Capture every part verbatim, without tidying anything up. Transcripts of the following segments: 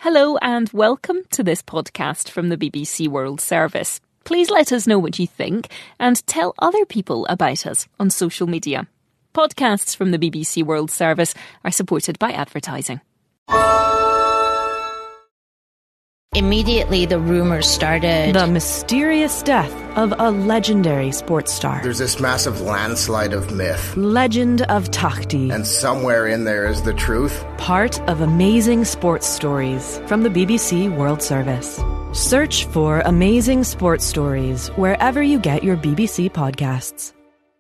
Hello and welcome to this podcast from the B B C World Service. Please let us know what you think and tell other people about us on social media. Podcasts from the B B C World Service are supported by advertising. Immediately, the rumors started. The mysterious death of a legendary sports star. There's this massive landslide of myth. Legend of Takhti. And somewhere in there is the truth. Part of amazing sports stories from the B B C World Service. Search for Amazing Sports Stories wherever you get your B B C podcasts.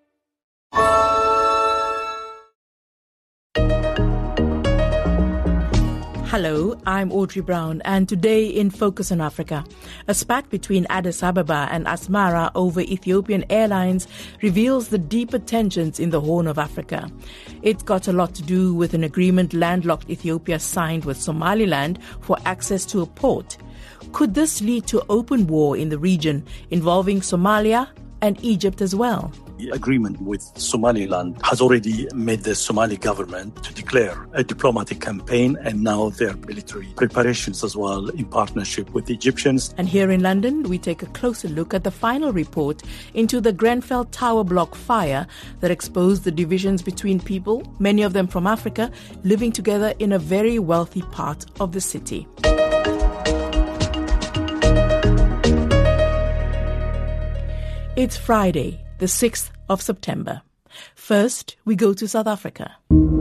Hello, I'm Audrey Brown, and today in Focus on Africa, a spat between Addis Ababa and Asmara over Ethiopian Airlines reveals the deeper tensions in the Horn of Africa. It's got a lot to do with an agreement landlocked Ethiopia signed with Somaliland for access to a port. Could this lead to open war in the region involving Somalia and Egypt as well? The agreement with Somaliland has already made the Somali government to declare a diplomatic campaign, and now their military preparations as well in partnership with the Egyptians. And here in London, we take a closer look at the final report into the Grenfell Tower block fire that exposed the divisions between people, many of them from Africa, living together in a very wealthy part of the city. It's Friday, the sixth of September. First, we go to South Africa.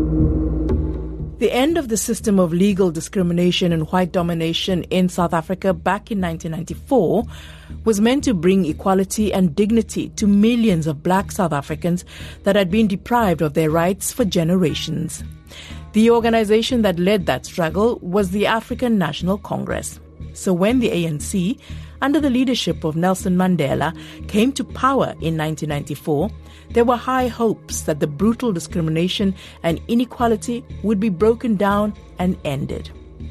The end of the system of legal discrimination and white domination in South Africa back in nineteen ninety-four was meant to bring equality and dignity to millions of black South Africans that had been deprived of their rights for generations. The organization that led that struggle was the African National Congress. So when the A N C, under the leadership of Nelson Mandela, came to power in nineteen ninety-four, there were high hopes that the brutal discrimination and inequality would be broken down and ended.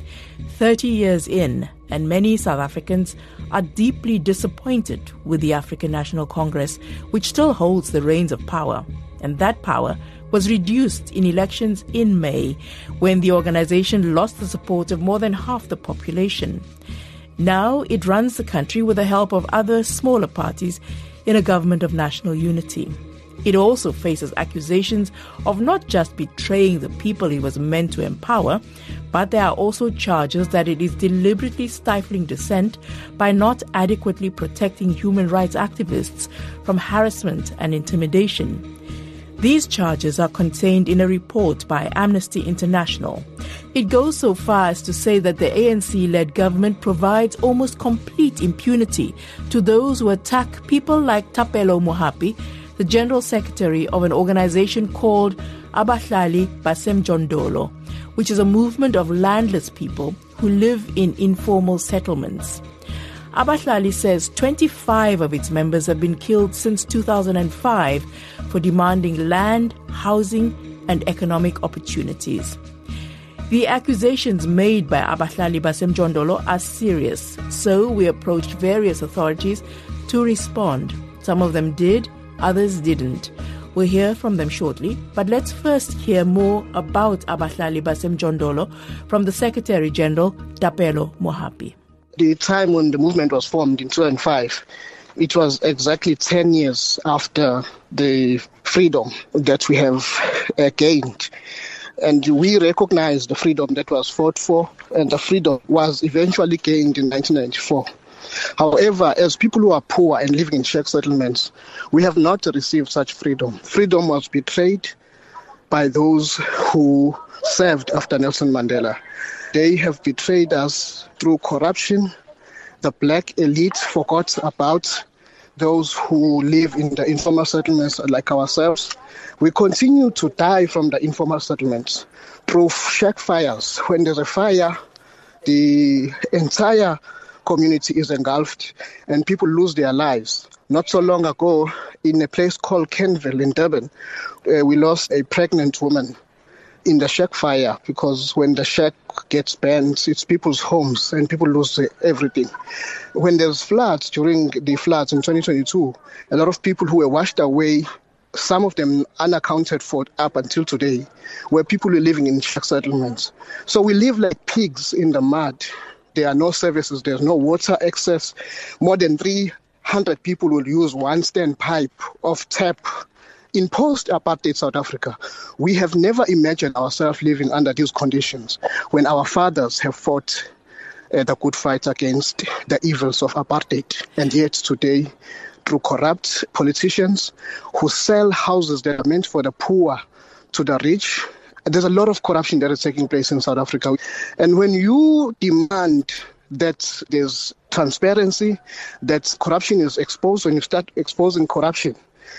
Thirty years in, and many South Africans are deeply disappointed with the African National Congress, which still holds the reins of power. And that power was reduced in elections in May, when the organization lost the support of more than half the population. Now it runs the country with the help of other smaller parties in a government of national unity. It also faces accusations of not just betraying the people it was meant to empower, but there are also charges that it is deliberately stifling dissent by not adequately protecting human rights activists from harassment and intimidation. These charges are contained in a report by Amnesty International. It goes so far as to say that the A N C-led government provides almost complete impunity to those who attack people like Thapelo Mohapi, the General Secretary of an organization called Abahlali Basemjondolo, which is a movement of landless people who live in informal settlements. Abahlali says twenty-five of its members have been killed since two thousand five for demanding land, housing, and economic opportunities. The accusations made by Abahlali Basemjondolo are serious, so we approached various authorities to respond. Some of them did, others didn't. We'll hear from them shortly, but let's first hear more about Abahlali Basemjondolo from the Secretary General, Thapelo Mohapi. The time when the movement was formed in two thousand five, it was exactly ten years after the freedom that we have uh, gained. And we recognize the freedom that was fought for, and the freedom was eventually gained in nineteen ninety-four. However, as people who are poor and living in shack settlements, we have not received such freedom. Freedom was betrayed by those who served after Nelson Mandela. They have betrayed us through corruption. The black elite forgot about those who live in the informal settlements like ourselves. We continue to die from the informal settlements through shack fires. When there's a fire, the entire community is engulfed and people lose their lives. Not so long ago, in a place called Kenville in Durban, uh, we lost a pregnant woman in the shack fire, because when the shack gets burned, it's people's homes and people lose everything. When there's floods, during the floods in twenty twenty-two, a lot of people who were washed away some of them unaccounted for up until today, where people were living in shack settlements. So we live like pigs in the mud. There are no services, there's no water access. More than three hundred people will use one standpipe of tap. In post-apartheid South Africa, we have never imagined ourselves living under these conditions when our fathers have fought uh, the good fight against the evils of apartheid. And yet today, through corrupt politicians who sell houses that are meant for the poor to the rich, there's a lot of corruption that is taking place in South Africa. And when you demand that there's transparency, that corruption is exposed, when you start exposing corruption,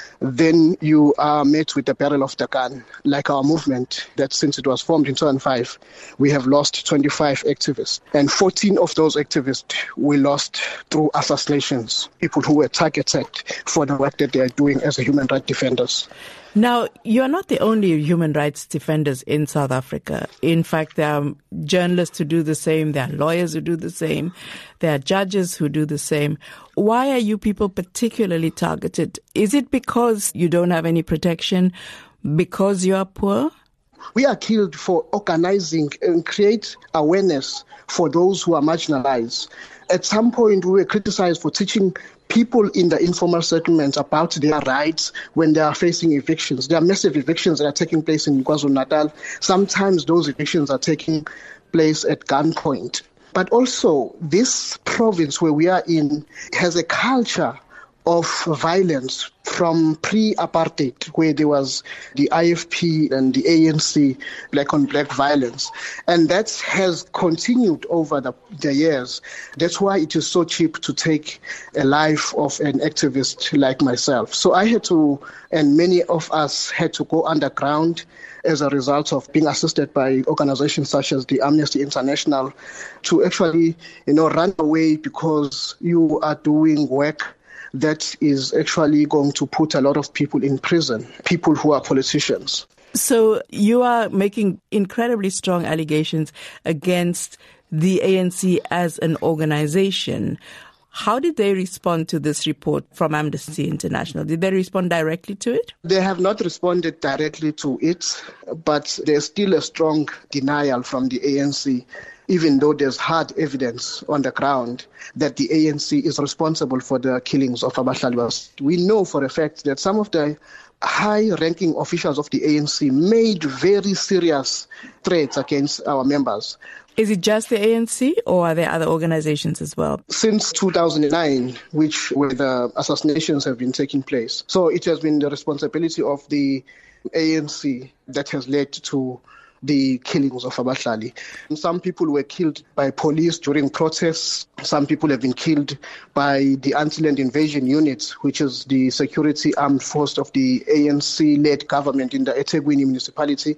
then you are met with the barrel of the gun, like our movement that since it was formed in two thousand five, we have lost twenty-five activists. And fourteen of those activists we lost through assassinations, people who were targeted for the work that they are doing as human rights defenders. Now, you're not the only human rights defenders in South Africa. In fact, there are journalists who do the same. There are lawyers who do the same. There are judges who do the same. Why are you people particularly targeted? Is it because you don't have any protection? Because you are poor? We are killed for organizing and create awareness for those who are marginalized. At some point, we were criticized for teaching people in the informal settlements about their rights when they are facing evictions. There are massive evictions that are taking place in KwaZulu-Natal. Sometimes those evictions are taking place at gunpoint. But also, this province where we are in has a culture of violence from pre-apartheid, where there was the I F P and the A N C, black on black violence. And that has continued over the, the years. That's why it is so cheap to take a life of an activist like myself. So I had to, and many of us had to go underground as a result of being assisted by organizations such as the Amnesty International to actually, you know, run away because you are doing work that is actually going to put a lot of people in prison, people who are politicians. So you are making incredibly strong allegations against the A N C as an organization. How did they respond to this report from Amnesty International? Did they respond directly to it? They have not responded directly to it, but there's still a strong denial from the A N C, even though there's hard evidence on the ground that the A N C is responsible for the killings of Abahlali. We know for a fact that some of the high-ranking officials of the A N C made very serious threats against our members. Is it just the A N C or are there other organizations as well? Since two thousand nine, which where the assassinations have been taking place. So it has been the responsibility of the A N C that has led to the killings of Abahlali. Some people were killed by police during protests. Some people have been killed by the Anti-Land Invasion Unit, which is the security armed force of the A N C-led government in the eThekwini municipality.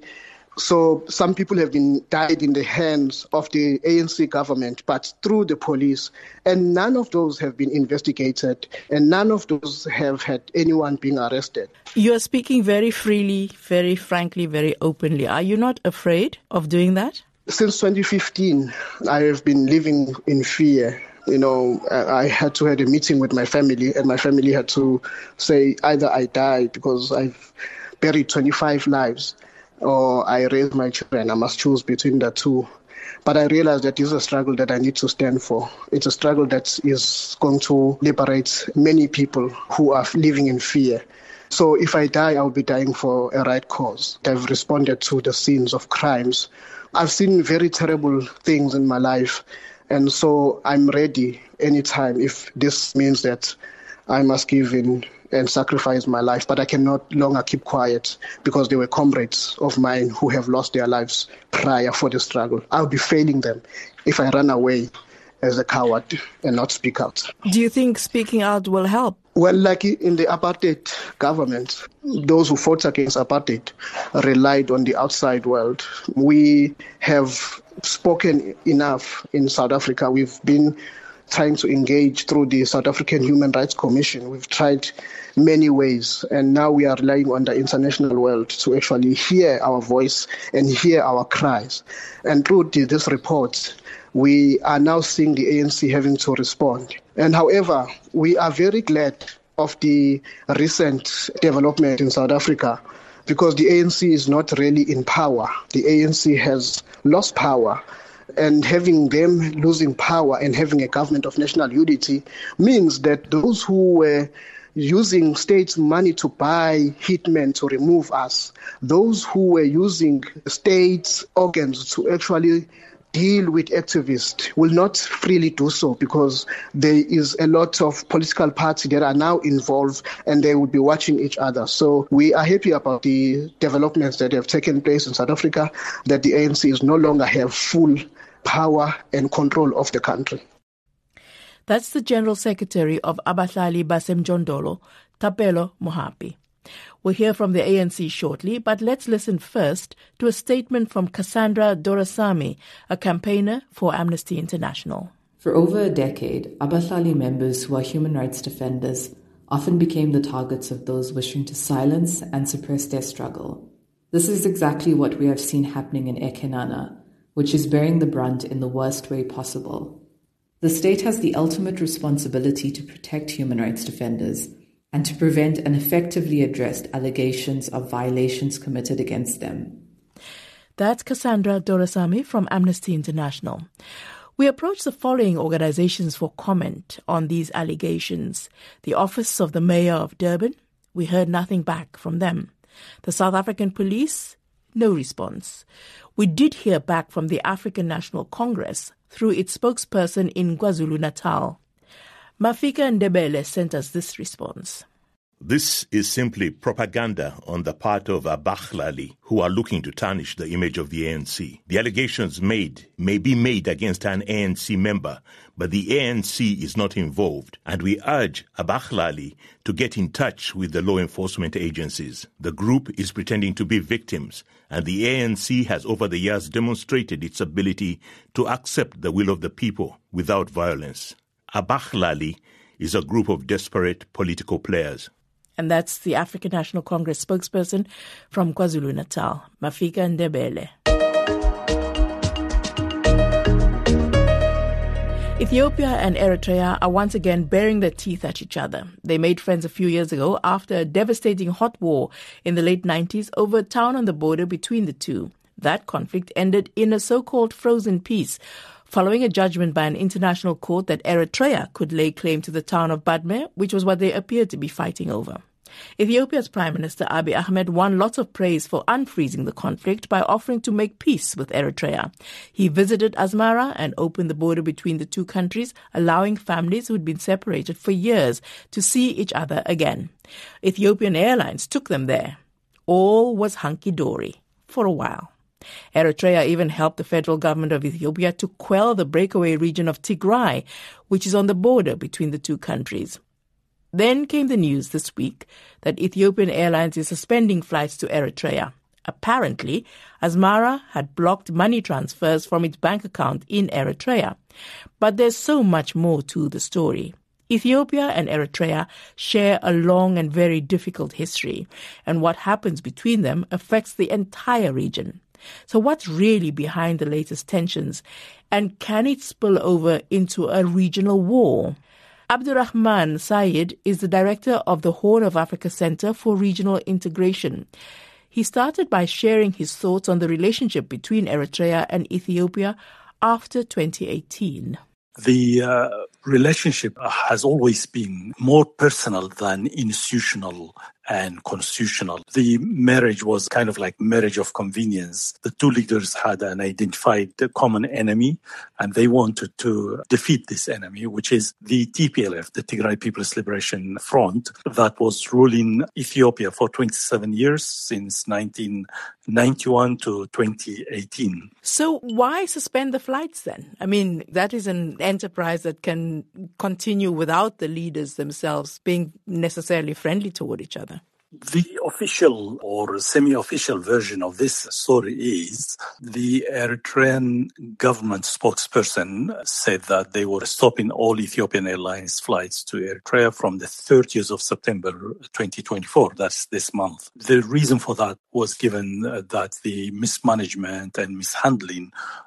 So some people have been died in the hands of the A N C government, but through the police. And none of those have been investigated, and none of those have had anyone being arrested. You are speaking very freely, very frankly, very openly. Are you not afraid of doing that? Since twenty fifteen, I have been living in fear. You know, I had to have a meeting with my family, and my family had to say either I die because I've buried twenty-five lives, or I raise my children. I must choose between the two. But I realized that this is a struggle that I need to stand for. It's a struggle that is going to liberate many people who are living in fear. So if I die, I'll be dying for a right cause. I've responded to the scenes of crimes. I've seen very terrible things in my life. And so I'm ready anytime if this means that I must give in and sacrifice my life, but I cannot longer keep quiet because they were comrades of mine who have lost their lives prior for the struggle. I'll be failing them if I run away as a coward and not speak out. Do you think speaking out will help? Well, like in the apartheid government, those who fought against apartheid relied on the outside world. We have spoken enough in South Africa. We've been trying to engage through the South African Human Rights Commission. We've tried many ways, and now we are relying on the international world to actually hear our voice and hear our cries. And through the, this report, we are now seeing the A N C having to respond. And however, we are very glad of the recent development in South Africa, because the A N C is not really in power. The A N C has lost power, and having them losing power and having a government of national unity means that those who were using state money to buy hitmen to remove us, those who were using state organs to actually deal with activists will not freely do so, because there is a lot of political parties that are now involved and they will be watching each other. So we are happy about the developments that have taken place in South Africa, that the A N C is no longer have full power and control of the country. That's the General Secretary of Abahlali Basemjondolo, Thapelo Mohapi. We'll hear from the A N C shortly, but let's listen first to a statement from Cassandra Dorasamy, a campaigner for Amnesty International. For over a decade, Abahlali members who are human rights defenders often became the targets of those wishing to silence and suppress their struggle. This is exactly what we have seen happening in Ekenana, which is bearing the brunt in the worst way possible. The state has the ultimate responsibility to protect human rights defenders and to prevent and effectively address allegations of violations committed against them. That's Cassandra Dorasamy from Amnesty International. We approached the following organizations for comment on these allegations. The Office of the Mayor of Durban, we heard nothing back from them. The South African Police, no response. We did hear back from the African National Congress through its spokesperson in KwaZulu-Natal. Mafika Ndebele sent us this response. This is simply propaganda on the part of Abahlali, who are looking to tarnish the image of the A N C. The allegations made may be made against an A N C member, but the A N C is not involved, and we urge Abahlali to get in touch with the law enforcement agencies. The group is pretending to be victims, and the A N C has over the years demonstrated its ability to accept the will of the people without violence. Abahlali is a group of desperate political players. And that's the African National Congress spokesperson from KwaZulu-Natal, Mafika Ndebele. Ethiopia and Eritrea are once again baring their teeth at each other. They made friends a few years ago after a devastating hot war in the late nineties over a town on the border between the two. That conflict ended in a so-called frozen peace, following a judgment by an international court that Eritrea could lay claim to the town of Badme, which was what they appeared to be fighting over. Ethiopia's Prime Minister Abiy Ahmed won lots of praise for unfreezing the conflict by offering to make peace with Eritrea. He visited Asmara and opened the border between the two countries, allowing families who'd been separated for years to see each other again. Ethiopian Airlines took them there. All was hunky-dory for a while. Eritrea even helped the federal government of Ethiopia to quell the breakaway region of Tigray, which is on the border between the two countries. Then came the news this week that Ethiopian Airlines is suspending flights to Eritrea. Apparently, Asmara had blocked money transfers from its bank account in Eritrea. But there's so much more to the story. Ethiopia and Eritrea share a long and very difficult history, and what happens between them affects the entire region. So what's really behind the latest tensions, and can it spill over into a regional war? Abdurrahman Said is the director of the Horn of Africa Center for Regional Integration. He started by sharing his thoughts on the relationship between Eritrea and Ethiopia after twenty eighteen. The uh, relationship has always been more personal than institutional and constitutional. The marriage was kind of like marriage of convenience. The two leaders had an identified common enemy, and they wanted to defeat this enemy, which is the T P L F, the Tigray People's Liberation Front, that was ruling Ethiopia for twenty-seven years, since nineteen ninety-one to twenty eighteen. So why suspend the flights then? I mean, that is an enterprise that can continue without the leaders themselves being necessarily friendly toward each other. The official or semi-official version of this story is the Eritrean government spokesperson said that they were stopping all Ethiopian Airlines flights to Eritrea from the thirtieth of September twenty twenty-four. That's this month. The reason for that was given that the mismanagement and mishandling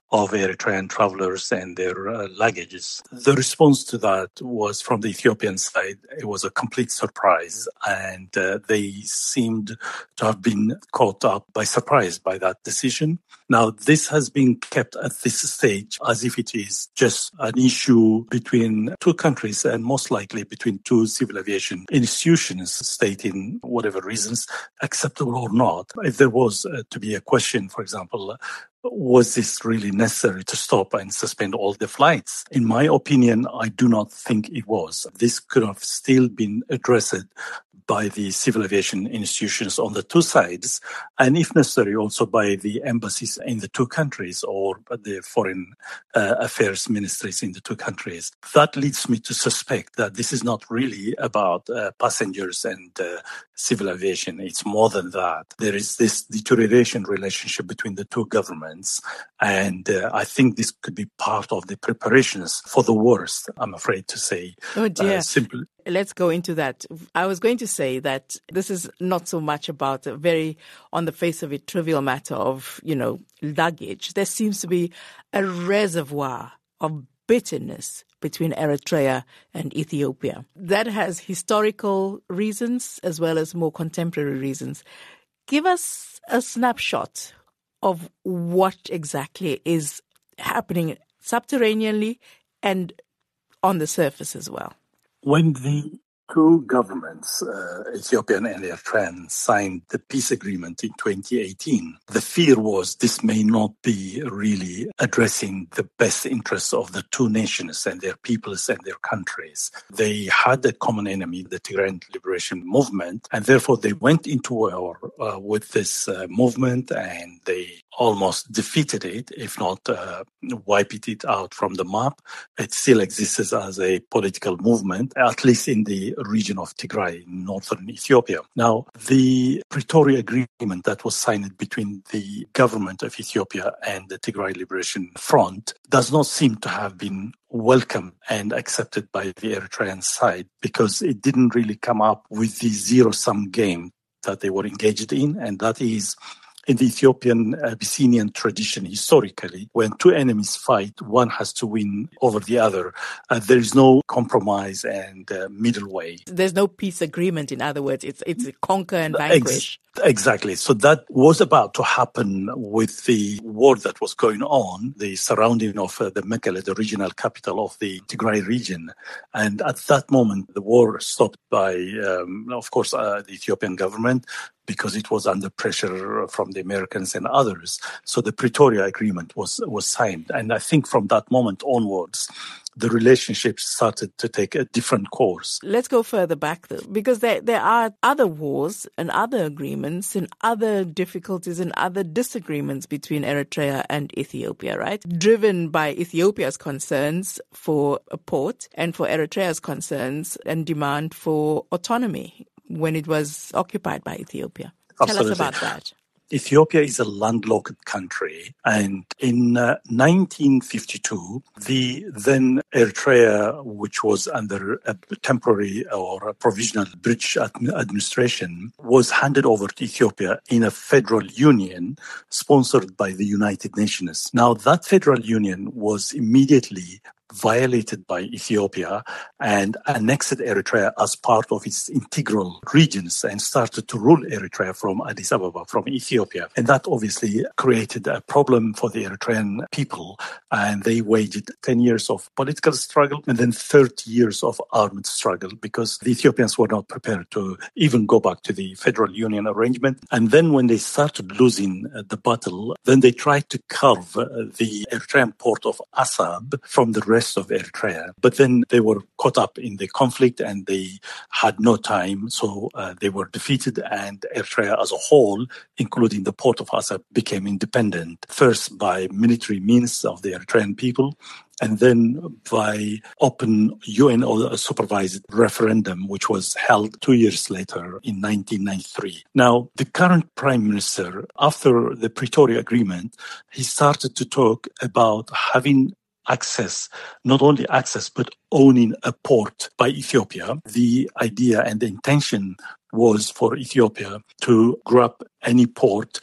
of Eritrean travelers and their uh, luggages. The response to that was from the Ethiopian side. It was a complete surprise, and uh, they seemed to have been caught up by surprise by that decision. Now, this has been kept at this stage as if it is just an issue between two countries and most likely between two civil aviation institutions, stating whatever reasons, acceptable or not. If there was uh, to be a question, for example, uh, was this really necessary to stop and suspend all the flights? In my opinion, I do not think it was. This could have still been addressed by the civil aviation institutions on the two sides, and if necessary, also by the embassies in the two countries or the foreign uh, affairs ministries in the two countries. That leads me to suspect that this is not really about uh, passengers and uh, civil aviation. It's more than that. There is this deterioration relationship between the two governments, and uh, I think this could be part of the preparations for the worst, I'm afraid to say. Oh dear. Uh, simply. Let's go into that. I was going to say that this is not so much about a very, on the face of it, trivial matter of, you know, luggage. There seems to be a reservoir of bitterness between Eritrea and Ethiopia. That has historical reasons as well as more contemporary reasons. Give us a snapshot of what exactly is happening subterraneanly and on the surface as well. When the two governments, uh, Ethiopian and Eritrean, signed the peace agreement in twenty eighteen, the fear was this may not be really addressing the best interests of the two nations and their peoples and their countries. They had a common enemy, the Tigrayan Liberation Movement, and therefore they went into war uh, with this uh, movement, and they almost defeated it, if not uh, wiped it out from the map. It still exists as a political movement, at least in the region of Tigray, in northern Ethiopia. Now, the Pretoria Agreement that was signed between the government of Ethiopia and the Tigray Liberation Front does not seem to have been welcome and accepted by the Eritrean side, because it didn't really come up with the zero-sum game that they were engaged in, and that is, in the Ethiopian Abyssinian tradition, historically, when two enemies fight, one has to win over the other. Uh, there is no compromise and uh, middle way. There's no peace agreement, in other words. It's it's conquer and vanquish. Ex- exactly. So that was about to happen with the war that was going on, the surrounding of uh, the Mekelle, the regional capital of the Tigray region. And at that moment, the war stopped by, um, of course, uh, the Ethiopian government, because it was under pressure from the Americans and others. So the Pretoria Agreement was, was signed. And I think from that moment onwards, the relationship started to take a different course. Let's go further back, though, because there, there are other wars and other agreements and other difficulties and other disagreements between Eritrea and Ethiopia, right? Driven by Ethiopia's concerns for a port and for Eritrea's concerns and demand for autonomy when it was occupied by Ethiopia. Absolutely. Tell us about that. Ethiopia is a landlocked country, and in uh, nineteen fifty-two, the then Eritrea, which was under a temporary or a provisional British administration, was handed over to Ethiopia in a federal union sponsored by the United Nations. Now, that federal union was immediately violated by Ethiopia and annexed Eritrea as part of its integral regions and started to rule Eritrea from Addis Ababa, from Ethiopia. And that obviously created a problem for the Eritrean people, and they waged ten years of political struggle and then thirty years of armed struggle, because the Ethiopians were not prepared to even go back to the federal union arrangement. And then when they started losing uh, the battle, then they tried to carve uh, the Eritrean port of Assab from the rest of Eritrea. But then they were caught up in the conflict and they had no time. So uh, they were defeated, and Eritrea as a whole, including the port of Assab, became independent, first by military means of the Eritrean people, and then by open U N-supervised referendum, which was held two years later in nineteen ninety-three. Now, the current prime minister, after the Pretoria Agreement, he started to talk about having access, not only access, but owning a port by Ethiopia. The idea and the intention was for Ethiopia to grab any port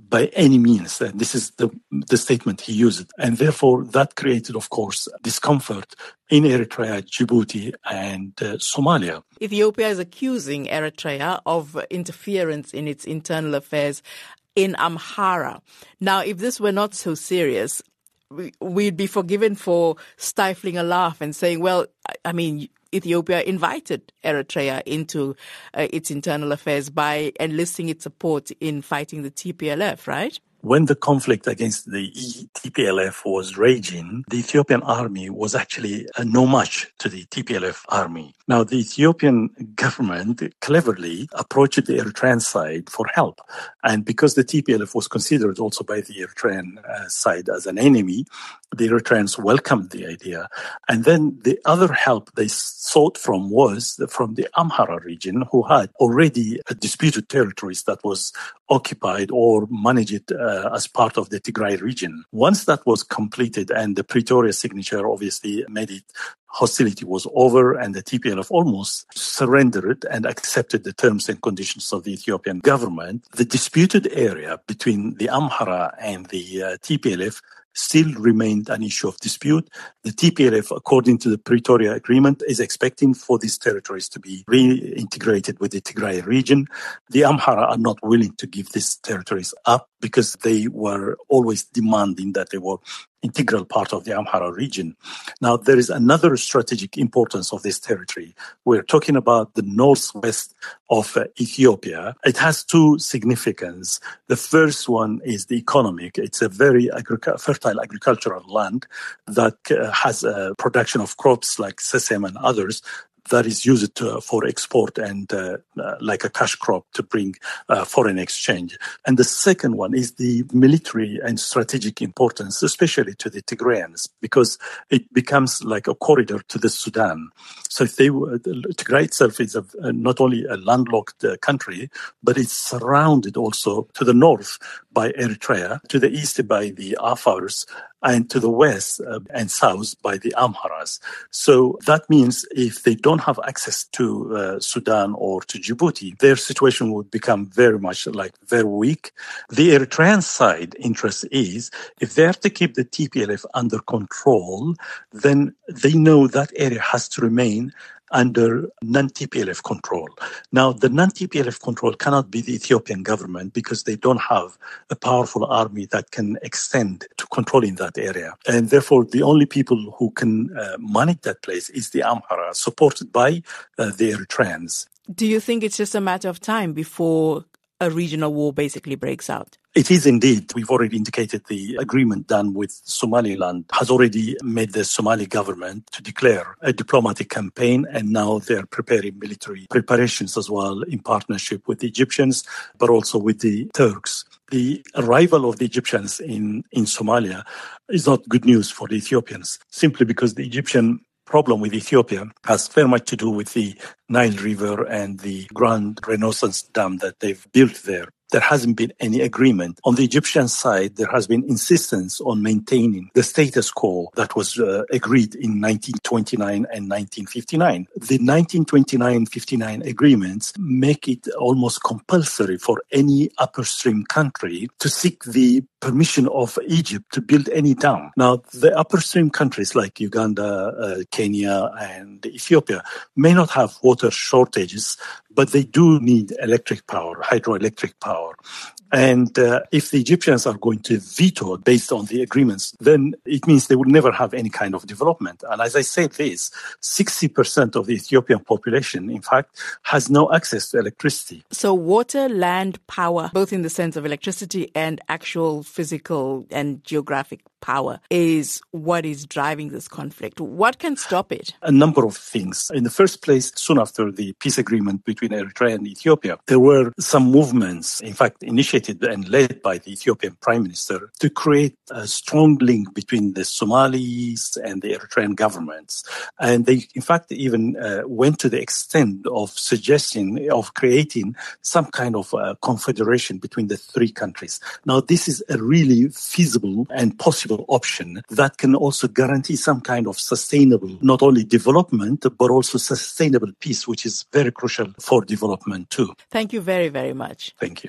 by any means. And this is the, the statement he used. And therefore, that created, of course, discomfort in Eritrea, Djibouti, and uh, Somalia. Ethiopia is accusing Eritrea of interference in its internal affairs in Amhara. Now, if this were not so serious, we'd be forgiven for stifling a laugh and saying, well, I mean, Ethiopia invited Eritrea into uh, its internal affairs by enlisting its support in fighting the T P L F, right? When the conflict against the T P L F was raging, the Ethiopian army was actually uh, no match to the T P L F army. Now, the Ethiopian government cleverly approached the Eritrean side for help. And because the T P L F was considered also by the Eritrean uh, side as an enemy, the Eritreans welcomed the idea. And then the other help they sought from was from the Amhara region, who had already uh, disputed territories that was occupied or managed uh, as part of the Tigray region. Once that was completed and the Pretoria signature obviously made it, hostility was over and the T P L F almost surrendered and accepted the terms and conditions of the Ethiopian government, the disputed area between the Amhara and the uh, T P L F still remained an issue of dispute. The T P L F, according to the Pretoria Agreement, is expecting for these territories to be reintegrated with the Tigray region. The Amhara are not willing to give these territories up because they were always demanding that they were integral part of the Amhara region. Now, there is another strategic importance of this territory. We're talking about the northwest of uh, Ethiopia. It has two significance. The first one is the economic. It's a very agric- fertile agricultural land that uh, has a production of crops like sesame and others that is used to, for export and uh, uh, like a cash crop to bring uh, foreign exchange. And the second one is the military and strategic importance, especially to the Tigrayans, because it becomes like a corridor to the Sudan. So if they were, Tigray itself is a, uh, not only a landlocked uh, country, but it's surrounded also to the north by Eritrea, to the east by the Afars, and to the west uh, and south by the Amharas. So that means if they don't have access to uh, Sudan or to Djibouti, their situation would become very much like very weak. The Eritrean side interest is if they have to keep the T P L F under control, then they know that area has to remain under non-T P L F control. Now, the non-T P L F control cannot be the Ethiopian government because they don't have a powerful army that can extend to controlling that area. And therefore, the only people who can uh, manage that place is the Amhara, supported by uh, the Eritreans. Do you think it's just a matter of time before a regional war basically breaks out? It is indeed. We've already indicated the agreement done with Somaliland has already made the Somali government to declare a diplomatic campaign, and now they're preparing military preparations as well in partnership with the Egyptians, but also with the Turks. The arrival of the Egyptians in, in Somalia is not good news for the Ethiopians, simply because the Egyptian problem with Ethiopia has very much to do with the Nile River and the Grand Renaissance Dam that they've built there. There hasn't been any agreement. On the Egyptian side, there has been insistence on maintaining the status quo that was uh, agreed in nineteen twenty-nine and nineteen fifty-nine. The nineteen twenty-nine fifty-nine agreements make it almost compulsory for any upstream country to seek the permission of Egypt to build any dam. Now, the upstream countries like Uganda, uh, Kenya, and Ethiopia may not have water shortages, but they do need electric power, hydroelectric power. And uh, if the Egyptians are going to veto based on the agreements, then it means they will never have any kind of development. And as I said this, sixty percent of the Ethiopian population, in fact, has no access to electricity. So water, land, power, both in the sense of electricity and actual physical and geographic power, is what is driving this conflict. What can stop it? A number of things. In the first place, soon after the peace agreement between Eritrea and Ethiopia, there were some movements, in fact, initiated and led by the Ethiopian Prime Minister to create a strong link between the Somalis and the Eritrean governments. And they, in fact, even uh, went to the extent of suggesting, of creating some kind of uh, confederation between the three countries. Now, this is a really feasible and possible option that can also guarantee some kind of sustainable, not only development, but also sustainable peace, which is very crucial for development too. Thank you very, very much. Thank you.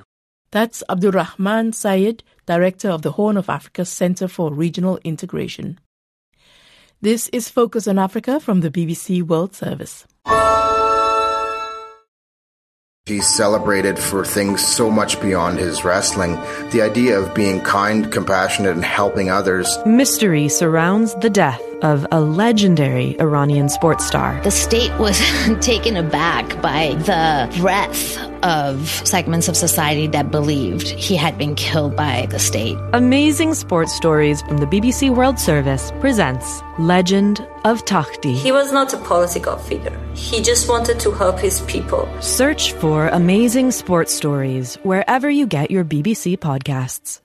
That's Abdurrahman Sayed, Director of the Horn of Africa Center for Regional Integration. This is Focus on Africa from the B B C World Service. He's celebrated for things so much beyond his wrestling. The idea of being kind, compassionate, and helping others. Mystery surrounds the death of a legendary Iranian sports star. The state was taken aback by the breadth of segments of society that believed he had been killed by the state. Amazing Sports Stories from the B B C World Service presents Legend of Takhti. He was not a political figure. He just wanted to help his people. Search for Amazing Sports Stories wherever you get your B B C podcasts.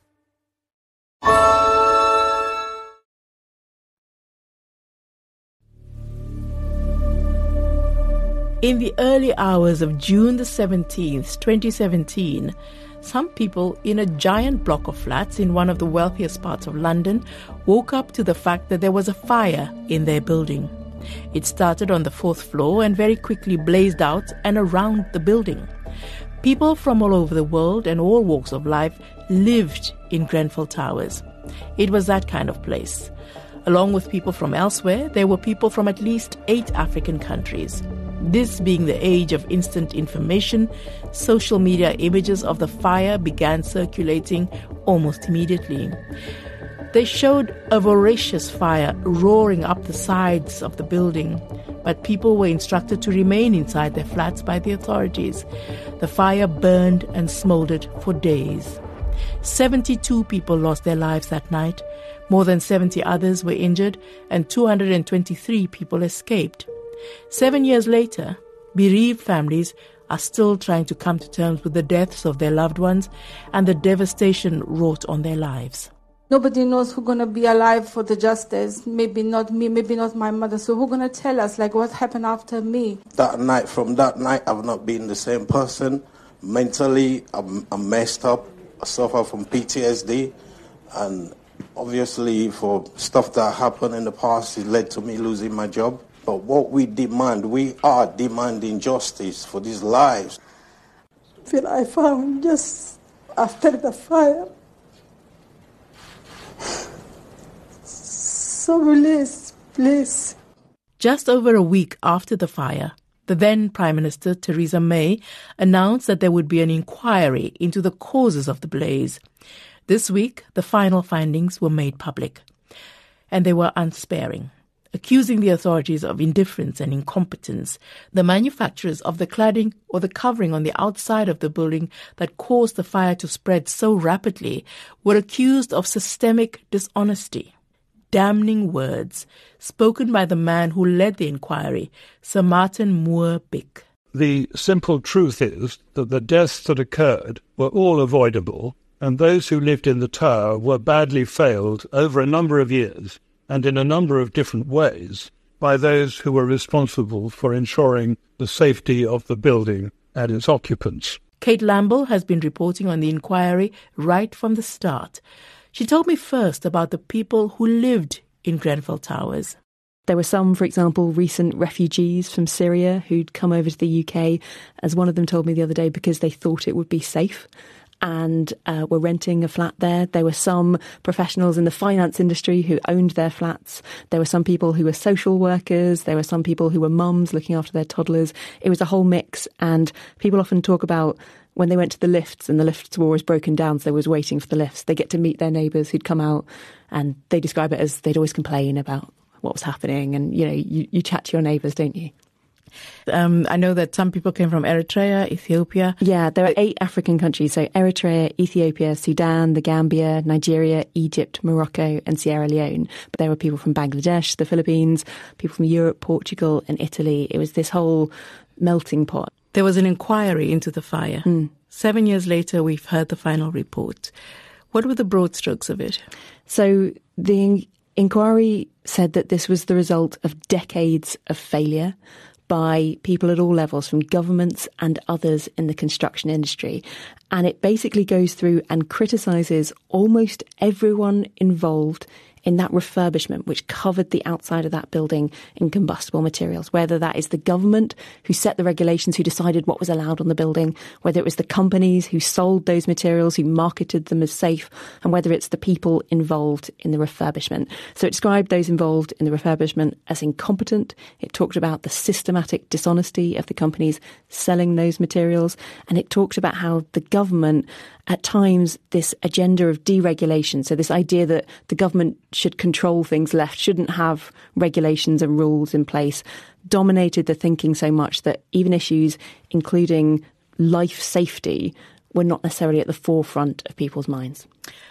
In the early hours of June the seventeenth, twenty seventeen, some people in a giant block of flats in one of the wealthiest parts of London woke up to the fact that there was a fire in their building. It started on the fourth floor and very quickly blazed out and around the building. People from all over the world and all walks of life lived in Grenfell Towers. It was that kind of place. Along with people from elsewhere, there were people from at least eight African countries. This being the age of instant information, social media images of the fire began circulating almost immediately. They showed a voracious fire roaring up the sides of the building, but people were instructed to remain inside their flats by the authorities. The fire burned and smoldered for days. seventy-two people lost their lives that night. More than seventy others were injured, and two hundred twenty-three people escaped. Seven years later, bereaved families are still trying to come to terms with the deaths of their loved ones and the devastation wrought on their lives. Nobody knows who's going to be alive for the justice. Maybe not me, maybe not my mother. So who's going to tell us, like, what happened after me? That night, from that night, I've not been the same person. Mentally, I'm, I'm messed up. I suffer from P T S D. And obviously, for stuff that happened in the past, it led to me losing my job. But what we demand, we are demanding justice for these lives. Feel I found just after the fire. So please, please. Just over a week after the fire, the then Prime Minister Theresa May announced that there would be an inquiry into the causes of the blaze. This week, the final findings were made public, and they were unsparing. Accusing the authorities of indifference and incompetence, the manufacturers of the cladding or the covering on the outside of the building that caused the fire to spread so rapidly were accused of systemic dishonesty. Damning words spoken by the man who led the inquiry, Sir Martin Moore-Bick. The simple truth is that the deaths that occurred were all avoidable, and those who lived in the tower were badly failed over a number of years and in a number of different ways by those who were responsible for ensuring the safety of the building and its occupants. Kate Lamble has been reporting on the inquiry right from the start. She told me first about the people who lived in Grenfell Towers. There were some, for example, recent refugees from Syria who'd come over to the U K, as one of them told me the other day, because they thought it would be safe, and uh, were renting a flat there. There were some professionals in the finance industry who owned their flats. There were some people who were social workers. There were some people who were mums looking after their toddlers. It was a whole mix, and people often talk about when they went to the lifts and the lifts were always broken down, so they was waiting for the lifts. They get to meet their neighbours who'd come out, and they describe it as they'd always complain about what was happening. And, you know, you, you chat to your neighbours, don't you? Um, I know that some people came from Eritrea, Ethiopia. Yeah, there are eight African countries, so Eritrea, Ethiopia, Sudan, the Gambia, Nigeria, Egypt, Morocco and Sierra Leone. But there were people from Bangladesh, the Philippines, people from Europe, Portugal and Italy. It was this whole melting pot. There was an inquiry into the fire. Mm. Seven years later, we've heard the final report. What were the broad strokes of it? So the inquiry said that this was the result of decades of failure by people at all levels, from governments and others in the construction industry. And it basically goes through and criticises almost everyone involved in that refurbishment, which covered the outside of that building in combustible materials, whether that is the government who set the regulations, who decided what was allowed on the building, whether it was the companies who sold those materials, who marketed them as safe, and whether it's the people involved in the refurbishment. So it described those involved in the refurbishment as incompetent. It talked about the systematic dishonesty of the companies selling those materials. And it talked about how the government, at times, this agenda of deregulation, so this idea that the government should control things left, shouldn't have regulations and rules in place, dominated the thinking so much that even issues including life safety were not necessarily at the forefront of people's minds.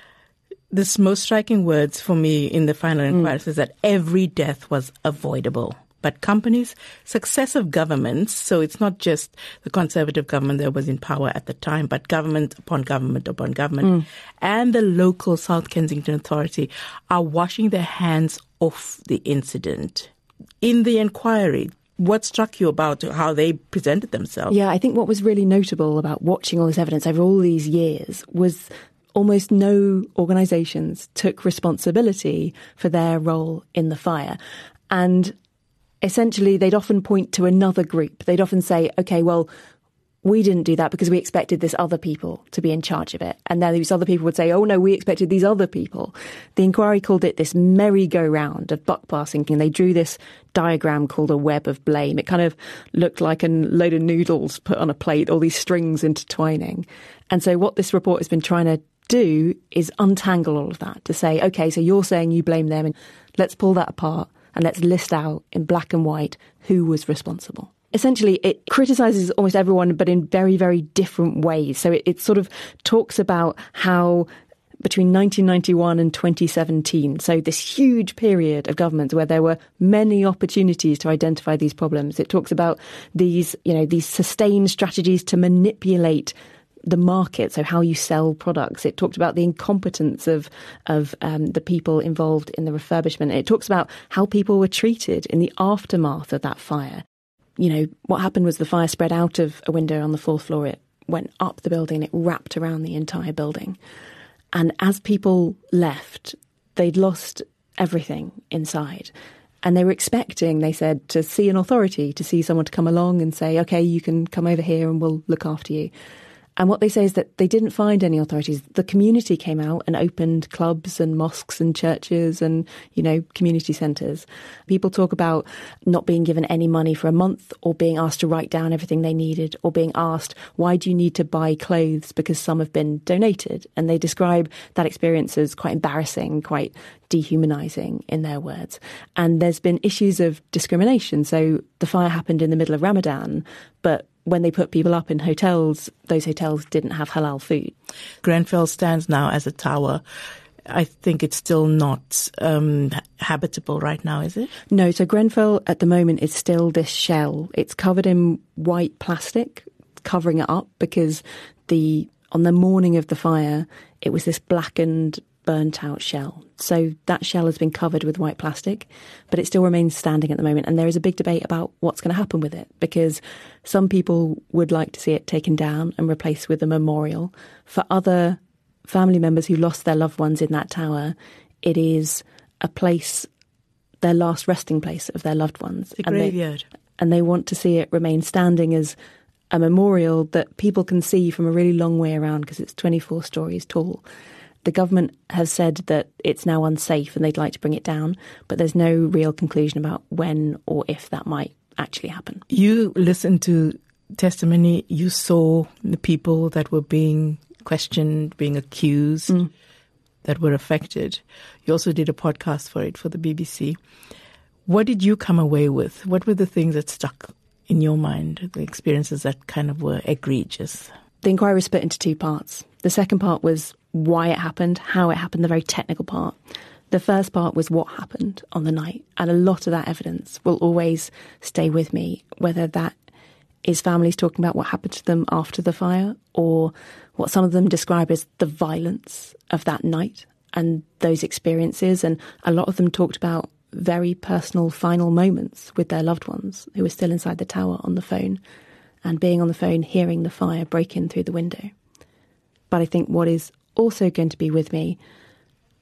The most striking words for me in the final inquiry mm. is that every death was avoidable. But companies, successive governments, so it's not just the Conservative government that was in power at the time, but government upon government upon government, mm. and the local South Kensington Authority are washing their hands off the incident. In the inquiry, what struck you about how they presented themselves? Yeah, I think what was really notable about watching all this evidence over all these years was almost no organisations took responsibility for their role in the fire. And essentially, they'd often point to another group. They'd often say, OK, well, we didn't do that because we expected this other people to be in charge of it. And then these other people would say, oh, no, we expected these other people. The inquiry called it this merry-go-round of buck passing. And they drew this diagram called a web of blame. It kind of looked like a load of noodles put on a plate, all these strings intertwining. And so what this report has been trying to do is untangle all of that to say, OK, so you're saying you blame them, and let's pull that apart and let's list out in black and white who was responsible. Essentially, it criticises almost everyone, but in very, very different ways. So it, it sort of talks about how between nineteen ninety-one and twenty seventeen, so this huge period of government where there were many opportunities to identify these problems, it talks about these, you know, these sustained strategies to manipulate the market, so how you sell products. It talked about the incompetence of of um, the people involved in the refurbishment. It talks about how people were treated in the aftermath of that fire. You know, what happened was the fire spread out of a window on the fourth floor. It went up the building, it wrapped around the entire building. And as people left, they'd lost everything inside. And they were expecting, they said, to see an authority, to see someone to come along and say, OK, you can come over here and we'll look after you. And what they say is that they didn't find any authorities. The community came out and opened clubs and mosques and churches and, you know, community centres. People talk about not being given any money for a month, or being asked to write down everything they needed, or being asked, why do you need to buy clothes because some have been donated? And they describe that experience as quite embarrassing, quite dehumanising in their words. And there's been issues of discrimination. So the fire happened in the middle of Ramadan, but when they put people up in hotels, those hotels didn't have halal food. Grenfell stands now as a tower. I think it's still not um, habitable right now, is it? No, so Grenfell at the moment is still this shell. It's covered in white plastic, covering it up, because the on the morning of the fire, it was this blackened, burnt out shell. So that shell has been covered with white plastic, but it still remains standing at the moment. And there is a big debate about what's going to happen with it, because some people would like to see it taken down and replaced with a memorial. For other family members who lost their loved ones in that tower, it is a place, their last resting place of their loved ones. The graveyard. And they, and they want to see it remain standing as a memorial that people can see from a really long way around, because it's twenty-four stories tall. The government has said that it's now unsafe and they'd like to bring it down, but there's no real conclusion about when or if that might actually happen. You listened to testimony, you saw the people that were being questioned, being accused, mm. that were affected. You also did a podcast for it, for the B B C. What did you come away with? What were the things that stuck in your mind, the experiences that kind of were egregious? The inquiry was split into two parts. The second part was why it happened, how it happened, the very technical part. The first part was what happened on the night. And a lot of that evidence will always stay with me, whether that is families talking about what happened to them after the fire, or what some of them describe as the violence of that night and those experiences. And a lot of them talked about very personal final moments with their loved ones who were still inside the tower on the phone, and being on the phone, hearing the fire break in through the window. But I think what is also going to be with me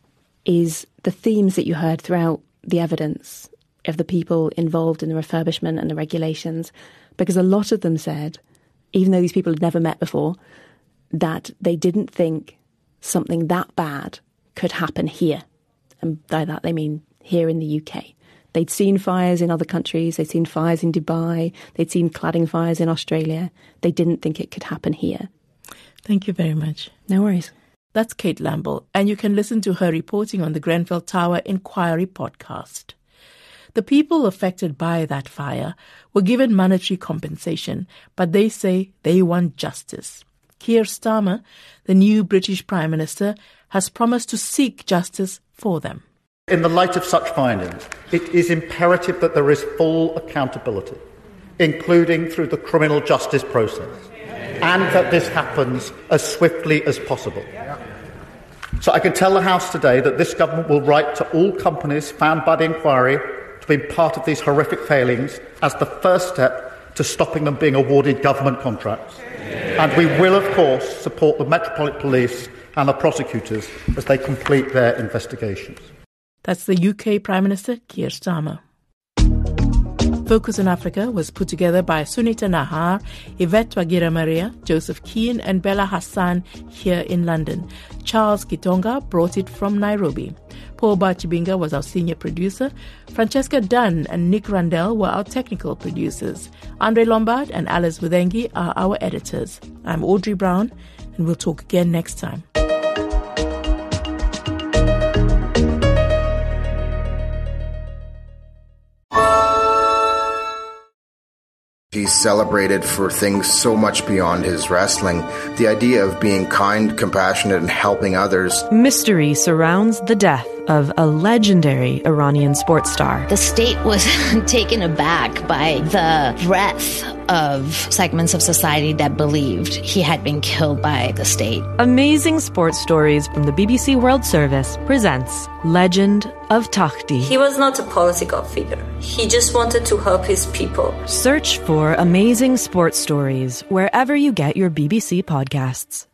is the themes that you heard throughout the evidence of the people involved in the refurbishment and the regulations, because a lot of them said, even though these people had never met before, that they didn't think something that bad could happen here. And by that they mean here in the U K. They'd seen fires in other countries, they'd seen fires in Dubai, they'd seen cladding fires in Australia. They didn't think it could happen here. Thank you very much. No worries. That's Kate Lamble, and you can listen to her reporting on the Grenfell Tower Inquiry podcast. The people affected by that fire were given monetary compensation, but they say they want justice. Keir Starmer, the new British Prime Minister, has promised to seek justice for them. In the light of such findings, it is imperative that there is full accountability, including through the criminal justice process, and that this happens as swiftly as possible. So I can tell the House today that this government will write to all companies found by the inquiry to be part of these horrific failings as the first step to stopping them being awarded government contracts. And we will, of course, support the Metropolitan Police and the prosecutors as they complete their investigations. That's the U K Prime Minister, Keir Starmer. Focus on Africa was put together by Sunita Nahar, Yvette Wagira Maria, Joseph Keane and Bella Hassan here in London. Charles Kitonga brought it from Nairobi. Paul Bachibinga was our senior producer. Francesca Dunn and Nick Randell were our technical producers. Andre Lombard and Alice Withengi are our editors. I'm Audrey Brown, and we'll talk again next time. He's celebrated for things so much beyond his wrestling. The idea of being kind, compassionate, and helping others. Mystery surrounds the death of a legendary Iranian sports star. The state was taken aback by the breadth of segments of society that believed he had been killed by the state. Amazing Sports Stories from the B B C World Service presents Legend of Takhti. He was not a political figure. He just wanted to help his people. Search for Amazing Sports Stories wherever you get your B B C podcasts.